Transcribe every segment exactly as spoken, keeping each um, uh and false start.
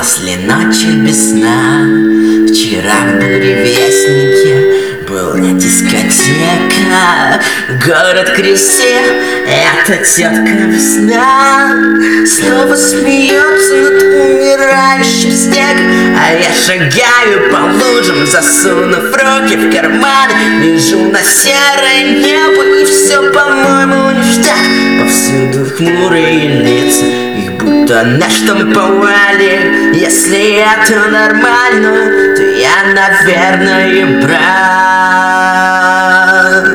После ночи без сна вчера в буревестнике была дискотека. Город крестил, эта тетка весна снова смеется над умирающим снегом. А я шагаю по лужам, засунув руки в карманы, лежу на серое небо, и все, по-моему, ништяк. Повсюду хмурые лица, их будто на штамповали. Если это нормально, то я, наверное, прав.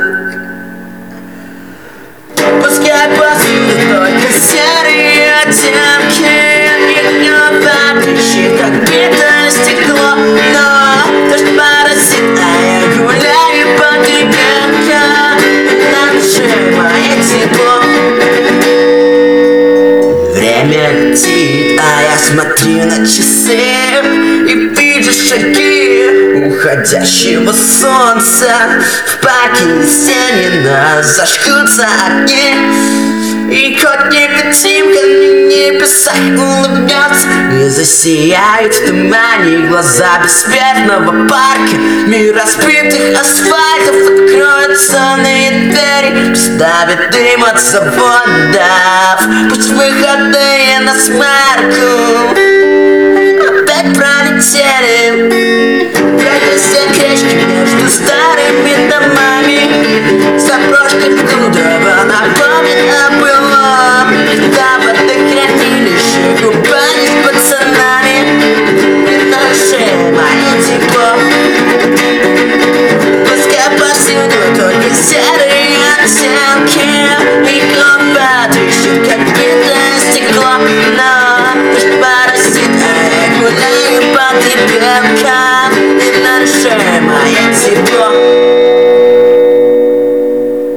Пускай повсюду только серые оттенки, их голова трещит, как битое стекло. Но дождь паразит, а я гуляю по гребенкам, на душе мое тепло. Время летит, а я смотрю на часы и вижу шаги уходящего солнца. В Пакистане зажгутся огни, и хоть невидимка на небесах улыбнется и засияют в тумане глаза бессмертного парка. Мир разбитых асфальтов откроет сонные двери, представит дым от заводов. Пусть выходные на смарку опять пролетели, как стекречки между старыми домами. Заброшка Кудрово напомнит о былом, когда в водохранилище купались с пацанами, и на душе мое тепло. Пускай повсюду только серые оттенки, и голова трещит, как битое стекло. Но дождь паразит, а я гуляю по гребенкам, и на душе мое тепло.